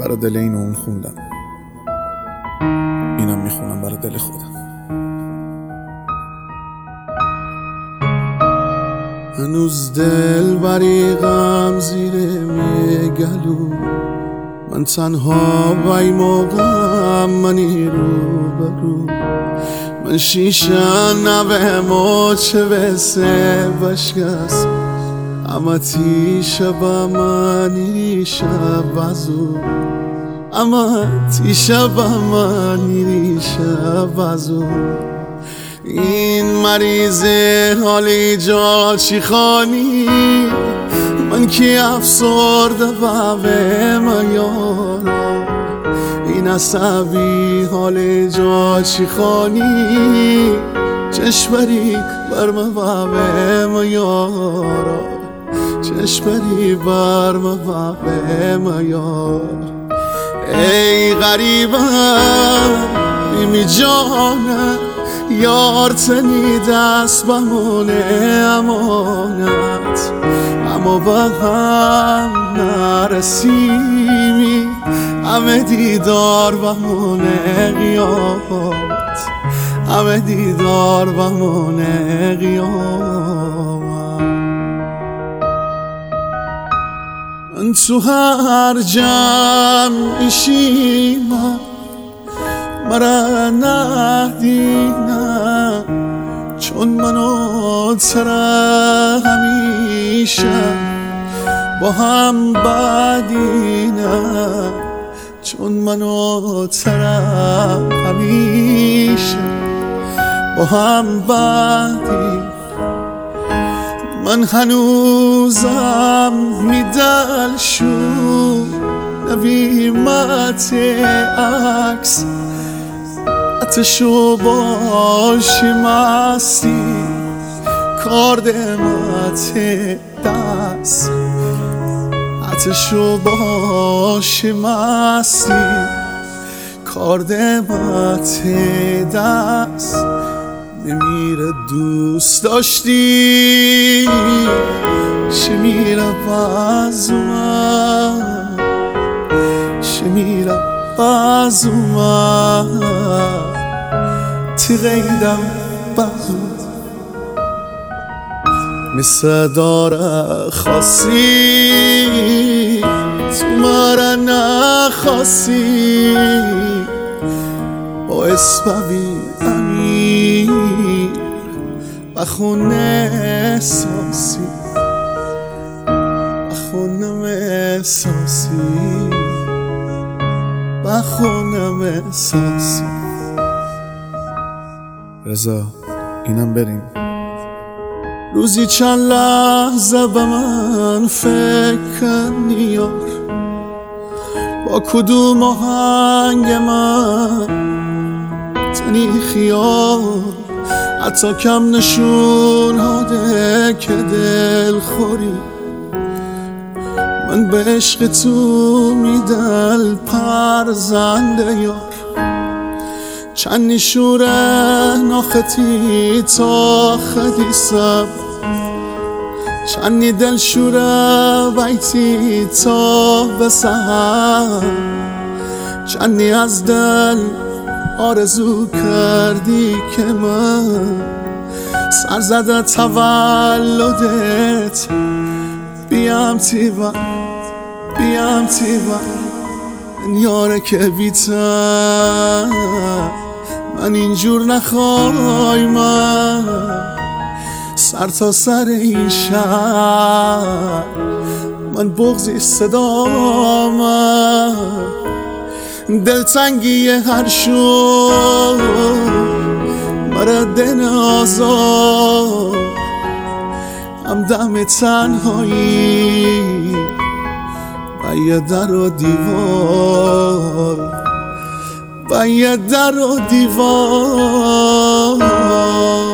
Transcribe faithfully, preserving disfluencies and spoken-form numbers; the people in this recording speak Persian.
برا دل این و اون خوندم، اینم میخونم برا دل خودم. هنوز دل بریغم زیر میگلو، من تنها بای موقعم منی رو برو، من شیشه نوه موچه بسه بشکست، اما تی شبه منی شب ازو، اما تی شبه منی شب ازو. این مریض حالی جا چی خانی، من کی افسرده بابه میارا، این عصبی حال جا چی خانی، چشمری بر مبابه میارا، چشمری بر مبابه میار. ای غریبه بیمی جانه، یار تنی دست بمونه امانت، اما با هم نرسیمی، همه دیدار بمونه قیامت، همه دیدار بمونه قیامت. من تو هر جمع شیمم مرا ندیدم، چون منو تره همیشه با هم بدینم، چون منو تره همیشه با هم بدینم. من هنوزم میدل شو نویمت عکس، اتشو باشی مستی کاردمت دست، اتشو باشی مستی کاردمت دست. نمیره دوست داشتی شمیره بازومه، شمیره بازومه تی غیدم بازو، مثل داره خاصی تو مرا نخواستی، با اسبابی امیر بخونه احساسی، بخونم احساسی، بخونم احساسی. رضا اینم بریم. روزی چند لحظه به من فکر کنی یار، با کدوم آهنگ من تنی خیال، حتی کم نشون هاده که دل خوری، من به عشق تو میدل پرزنده یار. چند نشوره ناختی تا خدی سب، چندی دل شوره بیتی تا به سحر، چندی از دل آرزو کردی که من سر زده تولدت بیام تیبا، بیام تیبا یاره که بیتم من اینجور نخوای، من سر تا سر این شهر من بغضی صدامم، دلتنگی هر شو مرا دن آزار، هم دم تنهایی و یه در و دیوار، و یه در و دیوار.